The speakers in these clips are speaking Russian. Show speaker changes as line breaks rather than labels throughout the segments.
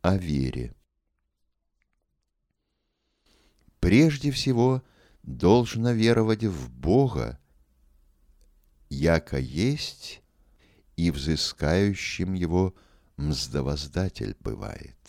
о вере. Прежде всего, должно веровать в Бога, яко есть, и взыскающим его мздовоздатель бывает.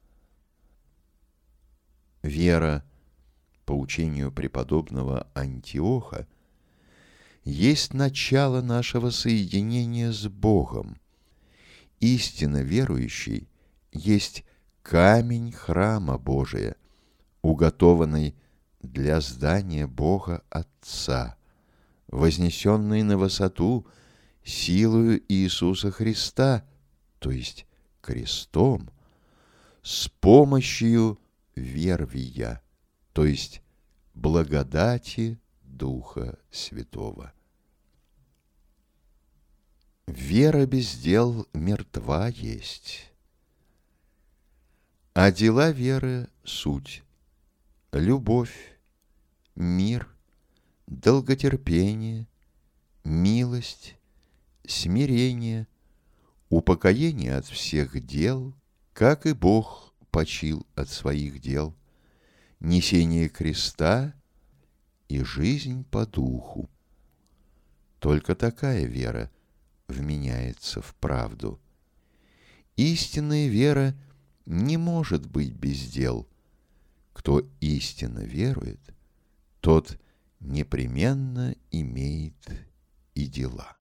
Вера, по учению преподобного Антиоха, есть начало нашего соединения с Богом. Истинно верующий есть камень храма Божия, уготованный для здания Бога Отца, вознесенный на высоту силою Иисуса Христа, то есть крестом, с помощью вервия, то есть благодати Духа Святого. Вера без дел мертва есть, а дела веры — суть: любовь, мир, долготерпение, милость, смирение, упокоение от всех дел, как и Бог почил от своих дел, несение креста и жизнь по духу. Только такая вера вменяется в правду. Истинная вера не может быть без дел. Кто истинно верует, тот непременно имеет и дела.